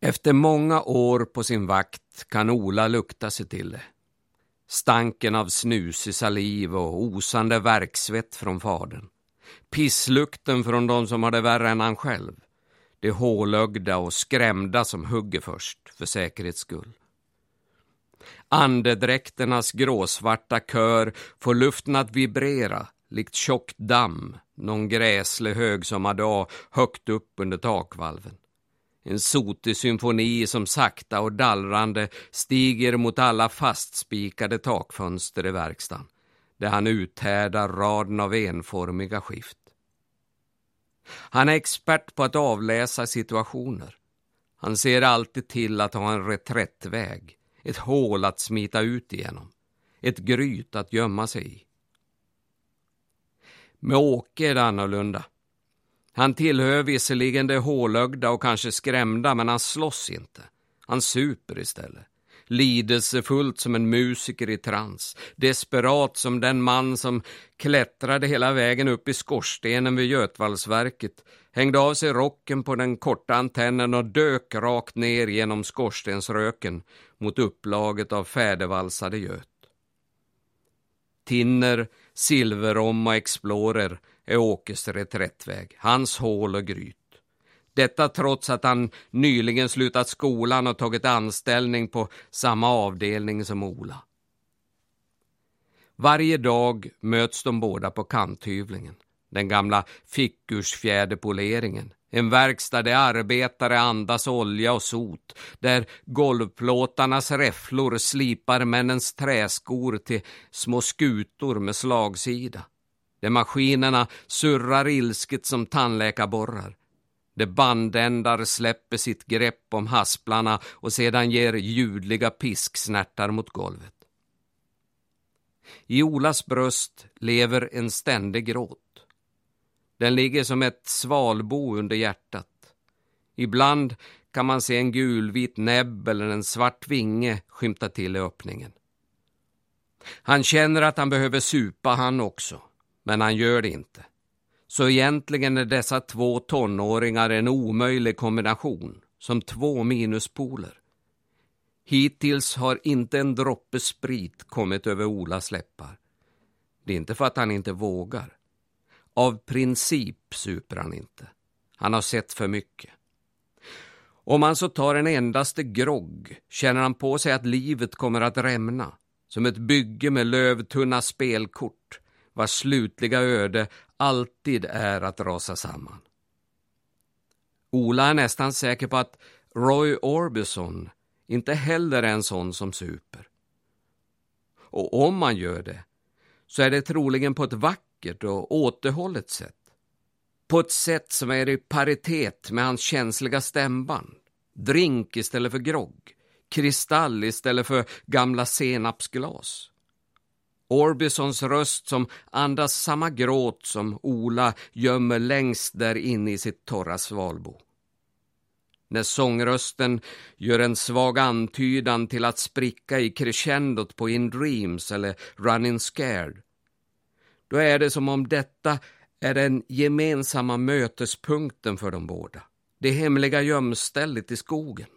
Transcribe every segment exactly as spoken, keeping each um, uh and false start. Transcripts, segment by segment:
Efter många år på sin vakt kan Ola lukta sig till det. Stanken av snusig saliv och osande verksvett från fadern. Pisslukten från de som har det värre än han själv. Det hålögda och skrämda som hugger först, för säkerhets skull. Andedräkternas gråsvarta kör får luften att vibrera, likt tjockt damm, någon gräslig högsommardag högt upp under takvalven. En sotig symfoni som sakta och dallrande stiger mot alla fastspikade takfönster i verkstaden, där han uthärdar raden av enformiga skift. Han är expert på att avläsa situationer. Han ser alltid till att ha en reträttväg, ett hål att smita ut igenom, ett gryt att gömma sig i. Med Åke är det annorlunda. Han tillhör visserligen det hålögda och kanske skrämda, men han slåss inte. Han super istället. Lidelsefullt som en musiker i trans. Desperat som den man som klättrade hela vägen upp i skorstenen vid Götvalsverket, hängde av sig rocken på den korta antennen och dök rakt ner genom skorstensröken mot upplaget av färdigvalsade göt. Tinner, Silverom och Explorer är Åkes reträttväg, hans hål och gryt. Detta trots att han nyligen slutat skolan och tagit anställning på samma avdelning som Ola. Varje dag möts de båda på kanthyvlingen, den gamla fickursfjäderpoleringen. En verkstad där arbetare andas olja och sot, där golvplåtarnas räfflor slipar männens träskor till små skutor med slagsida. Där maskinerna surrar ilsket som tandläkarborrar. Där bandändar släpper sitt grepp om hasplarna och sedan ger ljudliga pisksnärtar mot golvet. I Olas bröst lever en ständig gråt. Den ligger som ett svalbo under hjärtat. Ibland kan man se en gulvit näbb eller en svart vinge skymta till i öppningen. Han känner att han behöver supa han också, men han gör det inte. Så egentligen är dessa två tonåringar en omöjlig kombination, som två minuspoler. Hittills har inte en droppe sprit kommit över Olas läppar. Det är inte för att han inte vågar. Av princip super han inte. Han har sett för mycket. Om han så tar en endaste grogg känner han på sig att livet kommer att rämna. Som ett bygge med lövtunna spelkort, vars slutliga öde alltid är att rasa samman. Ola är nästan säker på att Roy Orbison inte heller är en sån som super. Och om man gör det, så är det troligen på ett vackert och återhållet sätt. På ett sätt som är i paritet med hans känsliga stämband. Drink istället för grogg. Kristall istället för gamla senapsglas. Orbisons röst som andas samma gråt som Ola gömmer längst där inne i sitt torra svalbo. När sångrösten gör en svag antydan till att spricka i crescendot på In Dreams eller Running Scared, då är det som om detta är den gemensamma mötespunkten för de båda. Det hemliga gömstället i skogen.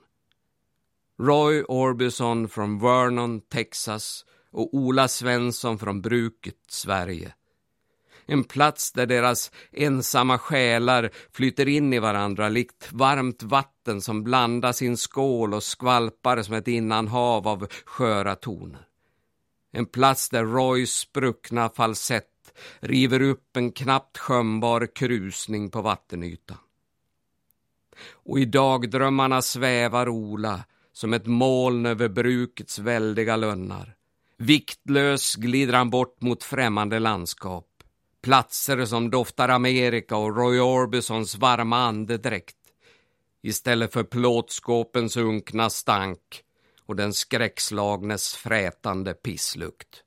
Roy Orbison från Vernon, Texas och Ola Svensson från Bruket, Sverige. En plats där deras ensamma själar flyter in i varandra likt varmt vatten som blandas i en skål och skvalpar som ett innanhav av sköra toner. En plats där Roys spruckna falsett river upp en knappt skönbar krusning på vattenytan. Och i dagdrömmarna svävar Ola som ett moln över Brukets väldiga lönnar. Viktlös glider han bort mot främmande landskap. Platser som doftar Amerika och Roy Orbisons varma andedräkt. Istället för plåtskåpens unkna stank och den skräckslagnes frätande pisslukt.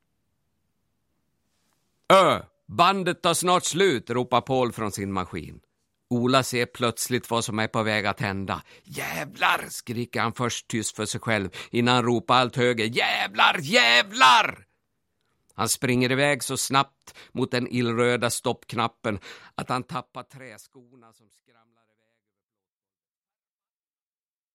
Ö, bandet tar snart slut, ropar Paul från sin maskin. Ola ser plötsligt vad som är på väg att hända. Jävlar, skriker han först tyst för sig själv innan han ropar allt högre. Jävlar, jävlar! Han springer iväg så snabbt mot den illröda stoppknappen att han tappar träskorna som skramlar.